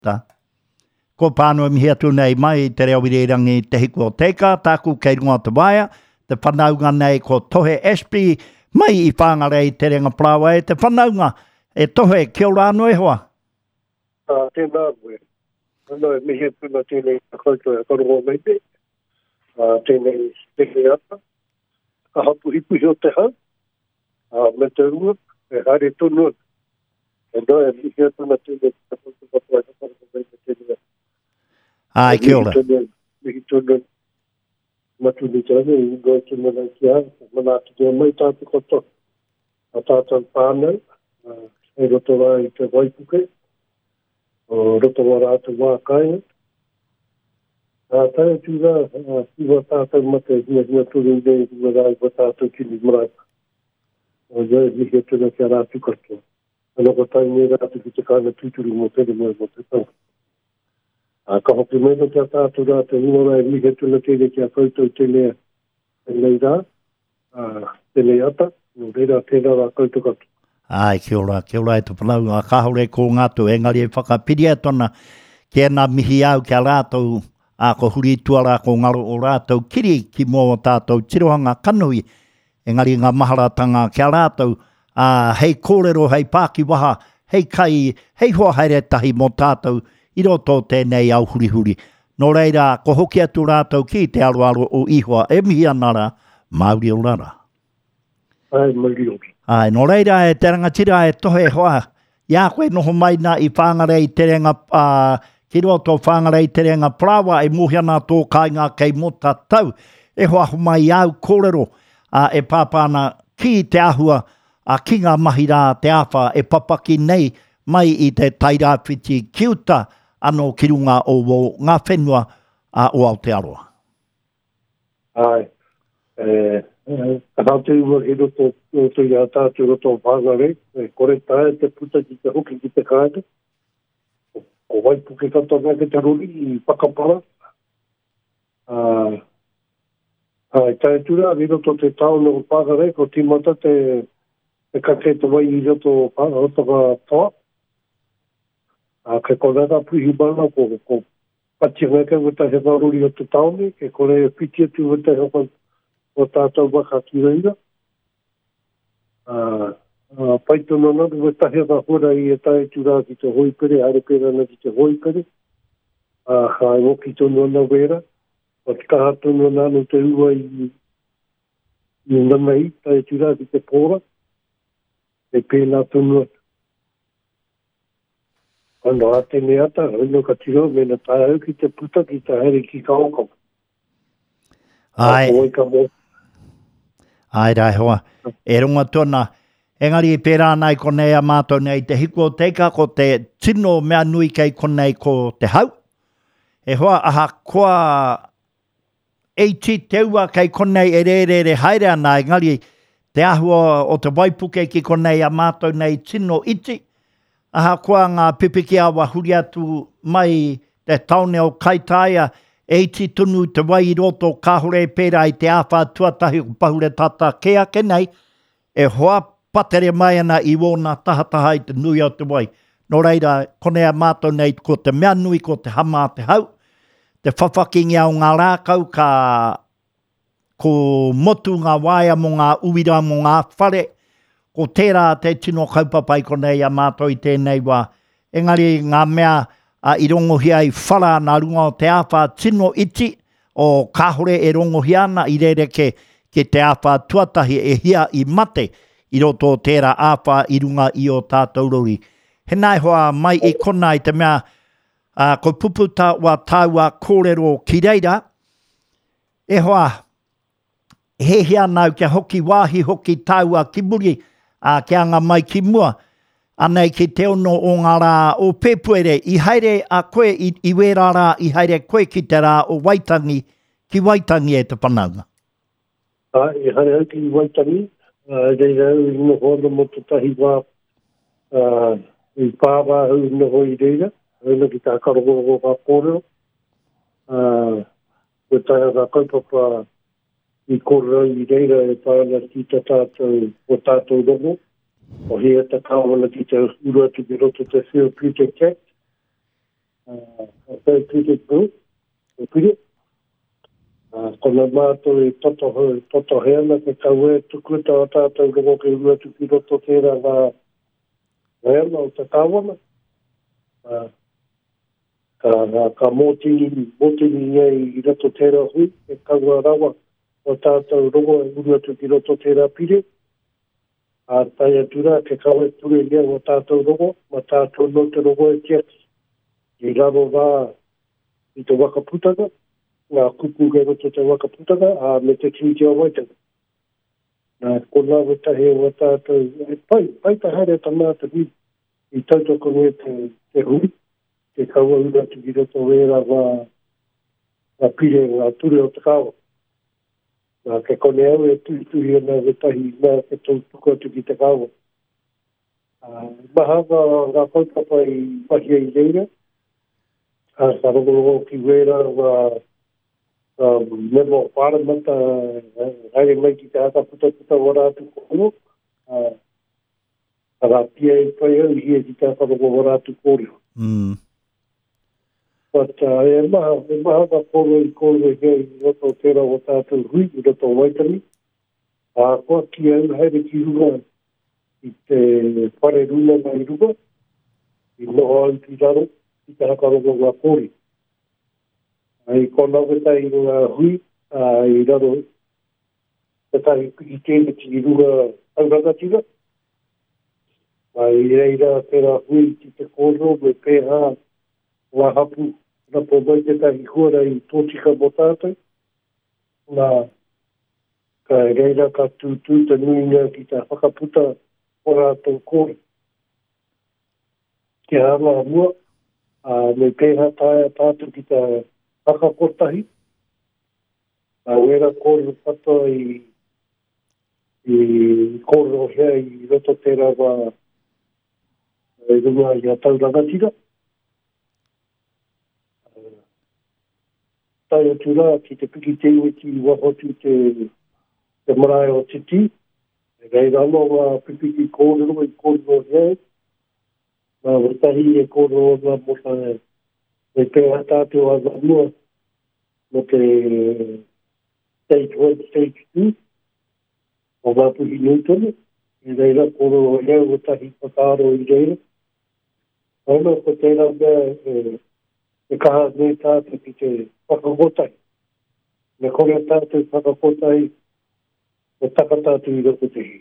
Ta. Ko pānua mihi atu nei mai te reo wirerangi te hiko o teika, tāku kei runga te waia, te whanaunga nei ko tohe SP, mai I whangarei te renga plawa e te whanaunga, e tohe kia ora anō e hoa. Tēnā koe. Anō e mihi puna tēnei koutou e karongo mei te, tēnei tehe ata, ka hapu hipuhi o te hau, me te runga, e haere tonu, e nō e mihi puna tēnei koutou e karongo mei te tēnei. Ai, kia ora. Mihi tonu, matuni tēne, I ngoi tēne nei ki hau, manātu te mai tātu koto, a tātou pānau, e roto rā I te waipuke, o roto wara atu wākai. Tātou tūra, iwa tātou mate, hia tūru nei, iwa rā iwa tātou kini maraika. O iau, mihi tūna kia rātu koto. Anoko tai nei rātu ki te kāna tūturu mo tere mo te tanga. Ka hoki mena kia tātou rā te hingora e mihe tuna tēne kia koutou tēne e nei rā, tēne ata, no reira tēnā rā koutou katu. Ai, kia ora e te whanau, a kahaure ko ngātu, engari e whakapiria tona, kia nā mihi au kia rātou, a ko huri tuara ko ngaro o rātou, kiri ki mō tātou tirohanga kanui, engari ngā maharatanga kia rātou, hei kōrero, hei pāki waha, hei kai, hei hoa haere tahi mō tātou, I roto tēnei au hurihuri. Nō reira, ko hoki atu rātou ki te aroaro o ihoa, e mihi anara, Māori o rara. Ai, Māori o. Ai, nō reira e te rangatira e tohe hoa, ia koe noho mai na I whangarei te renga, ki roto whangarei te renga prawa, e muhiana tō kainga kei mota tau, e hoa humai au kōrero, e pāpāna ki te ahua, ki ngā mahi rā te awha, e papaki nei, mai I te tairāwhiti kiuta, ano ki runga o ngā whenua o Aotearoa. Ai, ka hātu ua he roto I a tātou roto whāngare, kore tae te puta ki te hoki ki te kāre, o waipuke katonga ke te rori I whakapara. Ai, tae tura, he roto te taone o whāngare, ko timata te kaketa wai I roto whāngare, ke konaka puhi mana ko patinga ke wata he waruri o te taone, ke kore piti atu wata he o tātou waka ki reira. Paitono nāru wata he wahora I e tae tūrā ki te hoipere, are pera na ki te hoipere. Hai woki tono ana wera, o te kaha tono nāno te ua I nanai, tae tūrā ki te pōra, e pēnā tono atu. Ano a tēne ata, hino ka tiro, mena tae au ki te puta ki te haere ki ka okam. Ai, rai hoa. E runga tōna, engari I pērā nai konei a mātou nei te hiko o teika ko te tino mea nui kei konei ko te hau. E hoa aha koa eiti te ua kei konei e re haere ana, engari te ahua o te waipuke ki konei a mātou nei tino iti. Aha koa ngā pipiki awa huri atu mai te taone o Kaitaia, eiti tunu te wai I roto kahore pērā I te awha tuatahi o pahure tata kea kenei, e hoa patere mai ana I wōna tahataha I te nui o te wai. Nō reira, konea mātou nei ko te mea nui ko te hama te hau, te whawhakingi au ngā rākau ka ko motu ngā waia mo ngā uira mo ngā whare, ko tērā te tino kaupapai konei a mātou I tēnei wā. Engari ngā mea I rongohi ai whara nā runga o te awha tino iti o kahore e rongohi ana I rereke ke te awha tuatahi e hia I mate I roto tērā awha I runga I o tātou rori. He nai hoa mai I kona I te mea ko puputa wa taua kōrero ki reira. E hoa he hia nau kia hoki wāhi hoki taua ki muri, kia ngā mai ki mua, anei ki te ono o ngā rā o pēpuere, I haere a koe I wera rā, I haere koe ki te rā o Waitangi, ki Waitangi e te whanaunga. I haere au ki Waitangi, reira au I noho mo te tahi wā, I pāwā au noho I reira, au ki tā karongo o wā kōrero, ko taia rā kaupapa I kōrero I reira e pāna ki tā tātou o tātou rongo, o hea ta kāwana ki te urua tu ki roto te Therapeutic Act, tūte tū, e pire. Kona mātou e toto heana, ke kaue tuku ta o tātou rongo ke ua tuki roto tērā ngā heana o te tāwana. Ka mōtini iai I roto tērā hui, ke kaua rawa o tātou rongo e ua tuki roto tērā pire. Tai atura ke kaue ture lea o tātou rongo, ma tātou no te rongo e tiaki. I raro rā I te wakaputanga, ngā kupu ke roto te wakaputanga, me te kīti o waitanga. Ko nā wetahe o tātou, pai ta haere ta māta ni, I tautoko me te hui, te kaua ura tuki roto wera ngā pire, ngā ture o te kawa. Ke kone au e tuhi ana wetahi ngā ke tōtuka tuki te kawa. Maha ngā kaupapa I wahia I leira, ka rongo ki wera memo wharamata haere mai ki te hata puta o rātu kōro. Rā pia I pai au hia ki te hata rongo o rātu kōro. But e maha ka kōro I kōro hea I roto tērā o tātou hui, I roto waitani. Koa ki au haere ki runga I te whare runa mai runga. I noho au ki raro, I te haka rongo ngā kōri. I kona wetai ngā hui, I raro, wetai I tēne ki runga aurangatira. I reira tērā hui ki te kōro, me pēhā ngā hapu, na po mai te tahi huara I tōtika mo tātou. Ka reira ka tūtū te nuinga ki te whakaputa o rātou kōri. Ke hanga mua, me pēhā tātou ki te whakakotahi. Wera kōro pata I kōro hea I roto tērā wā runga I a taurangatira. Tai atu rā ki te piki te iwi ki wahotu te marae o titi. Rei rano wā pipiki kōrero I kōrero hea. Nā watahi e kōrero ngā mota e pēha tātou a zanua mo te stage 1, stage 2 o wāpuhi nūtone. I reira kōrero hea watahi whakaaro I reira. Aina ko tērā mea e kaha nei tātou ki te whakakotai. Me kore tātou whakakotai e taka tātou I roko te hi.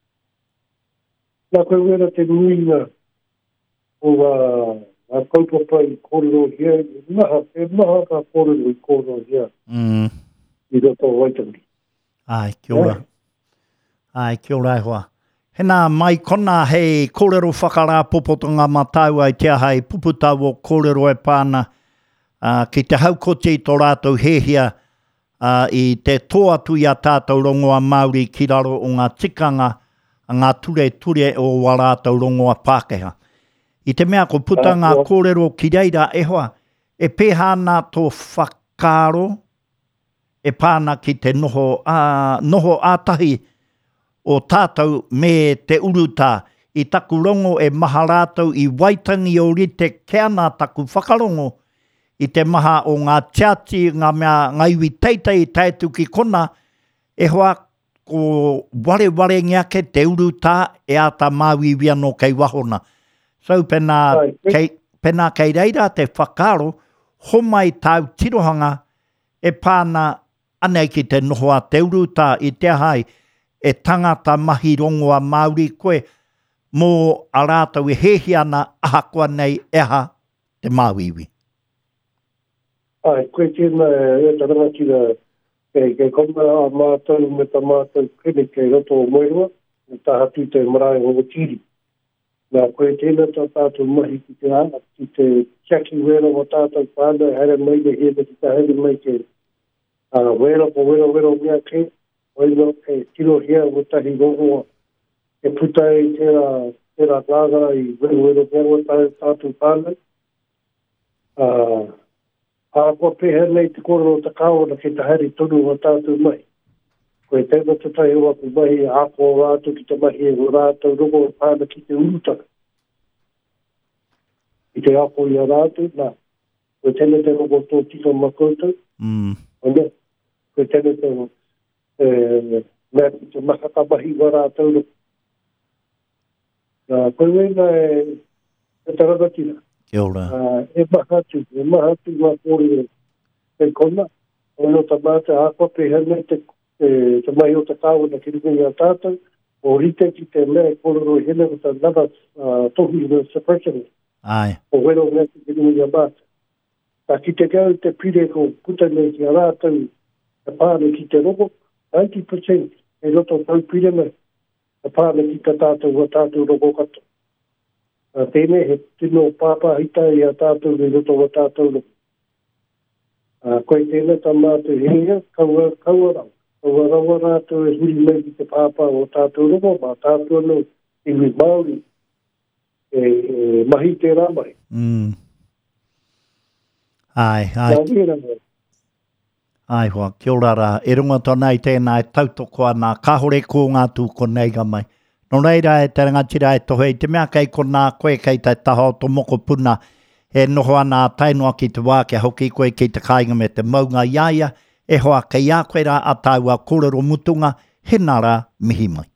Nā koe wera te nuinga o a kaupapa I kōrero hea, e maha ka kōrero I kōrero hea. I roto waitangi. Kia ora. Kia ora hoa. Hena mai kona hei kōrero whakarā popotonga matau ai tia hei puputau o kōrero e pāna ki te haukote I tō rātou hehia I te tōatu I a tātou rongoa Māori ki raro o ngā tikanga ngā ture o wā rātou rongoa Pākehā. I te mea ko puta ngā kōrero ki reira e hoa, e pēhana tō whakaro, e pāna ki te noho ātahi o tātou me te uruta I taku rongo e maha rātou I waitangi o rite kia nā taku whakarongo I te maha o ngā tiati, ngā mea ngaiwi teitei taitu ki kona, e hoa ko ware ngiake te uruta e ata māwiwia no kei wahona. So pena kei reira te whakaro, homai tau tirohanga e pāna anei ki te nohoa te uruta I te hai e tangata mahi rongoa Māori koe mō a rātou e hehi ana ahakoa nei eha te māwiwi. Koe tēnā e tarangatira kei kona a mātou me ta mātou kene kei roto o moerua, me tahatu te marae o tiri. Nā koe tēnā tā tātou mahi ki te ana, ki te tiaki wera o tātou pāna, haere mai me hea ki te haere mai ke wera o mea ke, oino e tiro hea o tahi rongoa, e putai tērā ngāga I wera o mea tātou pāna. Ko pehe nei te koro o te kawana ke te haere tonu o tātou mai. Koe tēnā te tahi o aku mahi ako o rātou ki te mahi o rātou rongo o pāna ki te urutaka. I te ako I a rātou, nā. ko tēne te roko tō tiko makoutou. Ona, ko tēne te mea ki te makakamahi wara tauro. Koe wena e tarangatira. Kia ora. E mahatu ngā kōrero te kona. Ono ta māta hākwa pe hana te mai o te kāwana ki rungi a tātou. O rite ki te mea kōrero hena o ta nava tohi no suppression. Ai. O wero mea ki rungi a māta. Ta ki te kau te pire ko kuta nei ki a rātou te pāne ki te roko, 90% e roto tau pire mea. Te pāne ki te tātou wa tātou roko kato. Tēne he tino pāpā hita i a tātou ne roto wa tātou roko. Koe tēne ta mātou hinga, kaua rau. Kaua raua rātou e huri mai ki te pāpā o tātou roko, mā tātou no iwi Māori mahi te rāmai. Ai. Ai hoa, kia ora rā. E runga tōna i tēnā e tautokoa nā kahore ko ngā tū ko nei ga mai. Nō reira e te rangatira e tohe i te mea kei ko nā koe kei te taho to moko puna e noho ana tainua ki te wāke hoki koe ki te kāinga me te maunga iaia e hoa kei a koe rā atau a kōrero mutunga he nā rā mihi mai.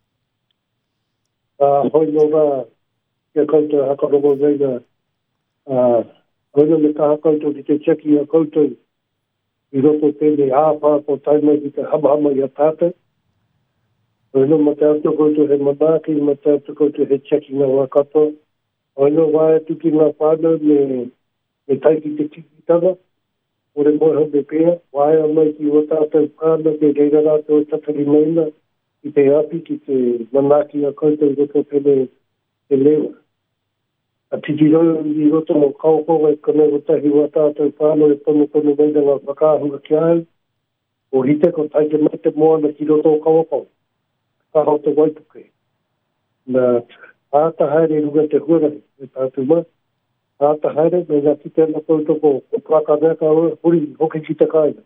Hoi no rā, kia koutou hakarongo reira, hoi no me ka hakoutou ki te cheki a koutou i roto tēne āpā ko taimai ki te hamahama i a tātou. Hoi no ma te auto koutou he manaki, ma te auto koutou he cheki ngā wakato. Hoi no wāe tuki ngā whānau me taiki te kikitanga. Ore moha me pēr, wāe a mai ki o tātou whānau me reira rātou tatari maina ki te api ki te manaki a koutou roto tēne te lewa. A tiki rau i roto mo kaukoa e kone o tahi wa tātou whānau e tono meina ngā whakāhunga ki au. O hite ko taike mai te moana ki roto o kaukoa. Ka hau te waipuke. Nā āta haere runga te huarahi, e tātou mai. Āta haere, me ngā ki tēnā koutou o plaka mea ka huri hoki ki te kāina.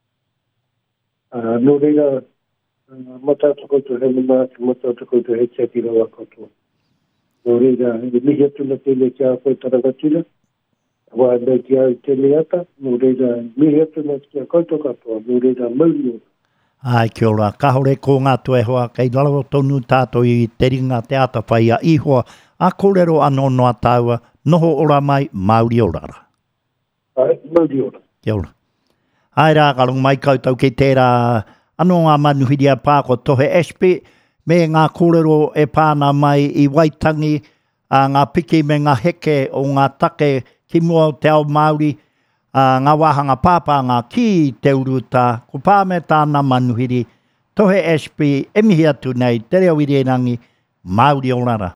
Nō reira, matātou koutou he manaki, matātou koutou he cheki rawa koutou. Nō reira, e mihi atuna tēne ki a koe tarangatira. Wā nei ki au tēne ata, nō reira, mihi atuna ki a koutou katoa, nō reira mauri o. Ai, kia ora. Kahore ko ngā tue hoa, kei lalawa tonu tātou i te ringa te ata whai a ihoa, a kōrero anō noa tāua, noho ora mai, Māori orara. Ai, Māori ora. Kia ora. Ai rā, karong mai koutou ki tērā, anō ngā manuhiria pāko tohe SP, me ngā kōrero e pāna mai i Waitangi, ngā piki me ngā heke o ngā take ki mua o te ao Māori, ngā wāhanga pāpanga ki te uruta, ko pāme tāna manuhiri, tohe SP, e mihi atu nei, te reo irienangi, Māori orara.